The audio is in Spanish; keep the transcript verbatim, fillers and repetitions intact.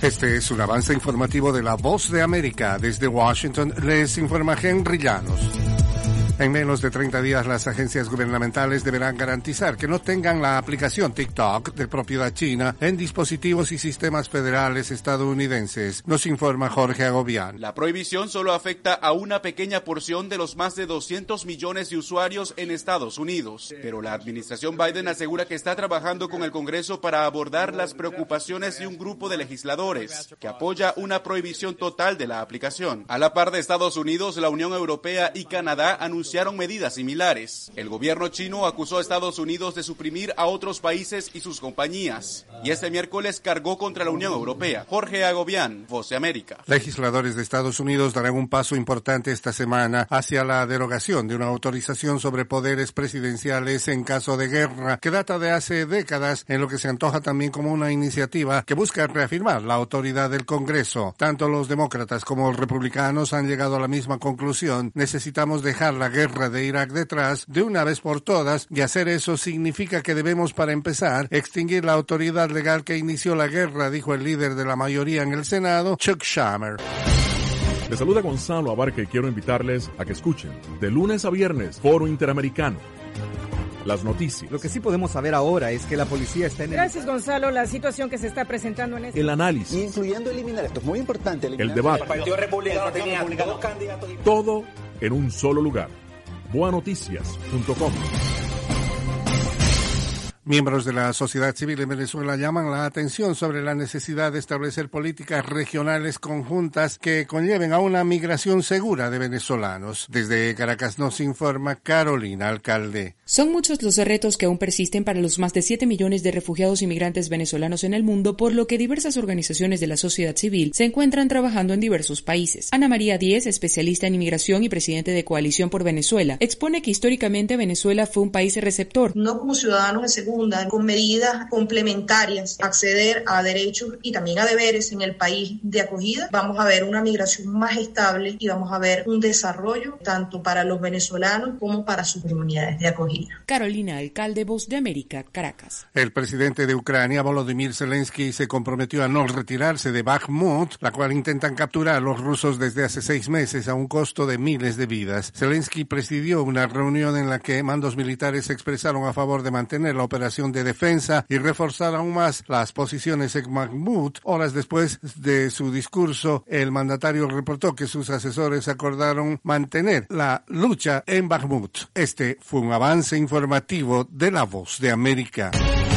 Este es un avance informativo de La Voz de América. Desde Washington les informa Henry Llanos. En menos de treinta días, las agencias gubernamentales deberán garantizar que no tengan la aplicación TikTok de propiedad china en dispositivos y sistemas federales estadounidenses, nos informa Jorge Agobián. La prohibición solo afecta a una pequeña porción de los más de doscientos millones de usuarios en Estados Unidos, pero la administración Biden asegura que está trabajando con el Congreso para abordar las preocupaciones de un grupo de legisladores que apoya una prohibición total de la aplicación. A la par de Estados Unidos, la Unión Europea y Canadá anunciaron anunciaron medidas similares. El gobierno chino acusó a Estados Unidos de suprimir a otros países y sus compañías, y este miércoles cargó contra la Unión Europea. Jorge Agobián, Voz de América. Legisladores de Estados Unidos darán un paso importante esta semana hacia la derogación de una autorización sobre poderes presidenciales en caso de guerra que data de hace décadas, en lo que se antoja también como una iniciativa que busca reafirmar la autoridad del Congreso. Tanto los demócratas como los republicanos han llegado a la misma conclusión: necesitamos dejar la guerra de Irak detrás de una vez por todas, y hacer eso significa que debemos, para empezar, extinguir la autoridad legal que inició la guerra, dijo el líder de la mayoría en el Senado, Chuck Schumer. Les saluda Gonzalo Abarca y quiero invitarles a que escuchen de lunes a viernes Foro Interamericano. Las noticias. Lo que sí podemos saber ahora es que la policía está en el... Gracias, Gonzalo. La situación que se está presentando en este... El análisis. Incluyendo eliminar, esto es muy importante. El debate. El Partido Republicano tenía dos candidatos. Todo en un solo lugar. boa noticias punto com. Miembros de la sociedad civil en Venezuela llaman la atención sobre la necesidad de establecer políticas regionales conjuntas que conlleven a una migración segura de venezolanos. Desde Caracas nos informa Carolina Alcalde. Son muchos los retos que aún persisten para los más de siete millones de refugiados y migrantes venezolanos en el mundo, por lo que diversas organizaciones de la sociedad civil se encuentran trabajando en diversos países. Ana María Díez, especialista en inmigración y presidente de Coalición por Venezuela, expone que históricamente Venezuela fue un país receptor. No como ciudadanos de segunda, con medidas complementarias, acceder a derechos y también a deberes en el país de acogida, vamos a ver una migración más estable y vamos a ver un desarrollo tanto para los venezolanos como para sus comunidades de acogida. Carolina Alcalde, Voz de América, Caracas. El presidente de Ucrania, Volodymyr Zelensky, se comprometió a no retirarse de Bakhmut, la cual intentan capturar los rusos desde hace seis meses a un costo de miles de vidas. Zelensky presidió una reunión en la que mandos militares se expresaron a favor de mantener la operación de defensa y reforzar aún más las posiciones en Bakhmut. Horas después de su discurso, el mandatario reportó que sus asesores acordaron mantener la lucha en Bakhmut. Este fue un avance informativo de La Voz de América.